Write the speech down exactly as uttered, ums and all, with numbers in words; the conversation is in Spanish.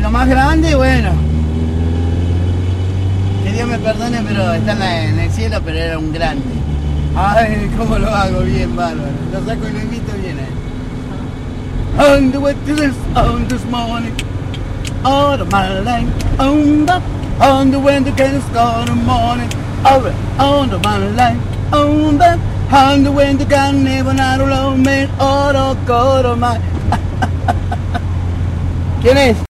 lo más grande, bueno, que Dios me perdone, pero está en, la, en el cielo, pero era un grande. Ay, cómo lo hago bien, bárbaro. Lo saco y lo invito bien, eh. On the way to the sun this morning, out of my life, on the, on the way to get a star in the morning, over, on the my life, on the, on the way to get never not alone, man, all the God of my. ¿Quién es?